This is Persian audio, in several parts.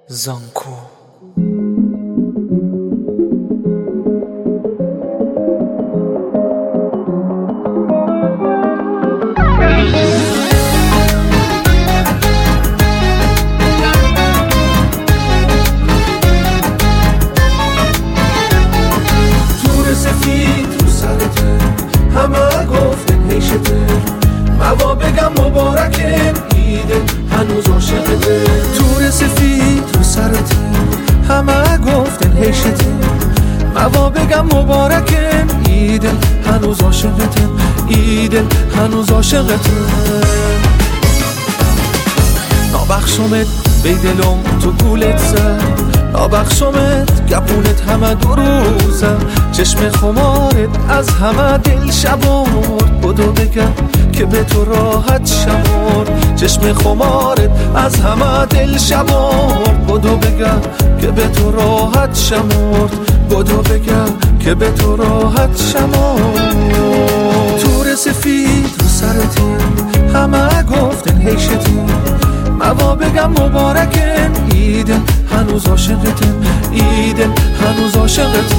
زانکو تور سفید رو سرته همه گفتن هیشته موا بگم مبارکه ایده هنوز عاشقته تور سفید رو سرته همه گفتن هیشته موا بگم مبارکه ایده هنوز عاشقته ایده هنوز عاشقته نابخشمت بی دلم تو گولت زد نابخشمت گپونت همه دو روزم چشم خمارت از همه دل شبارد بدو بگم که به تو راحت شمارد چشم خمارت از همه دل شبارد بدو بگم که به تو راحت شمارد بدو بگم که به تو راحت شمارد تور سفید رو سرته همه گفتن هیشته موا بگم مبارکه ایده هنوز عاشقته ایده هنوز عاشقته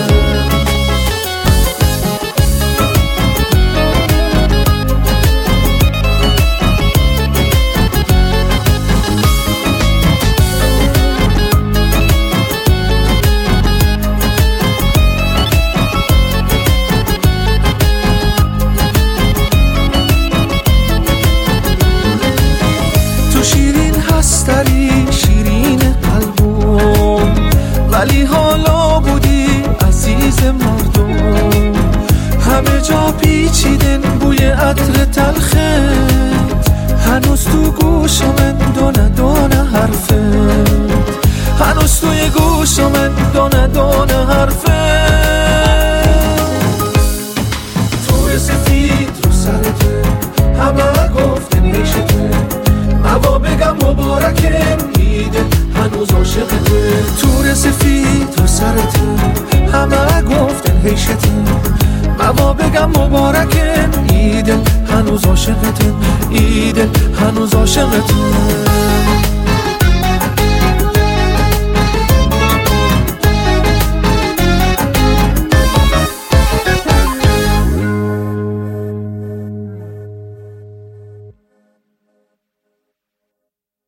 هستری شیرین قلبم ولی حالا بودی عزیز مردم همه جا پیچیدن بوی عطر تلخت هنوز تو گوشم دونه دونه حرفت هنوز توی گوشم دونه دونه حرفت تور سفید رو سرته همه گفتن هیشته موا بگم مبارکه ایده هنوز عاشقته تور سفید رو سرته همه گفتن هیشته موا بگم مبارکه ایده هنوز عاشقته ایده هنوز عاشقته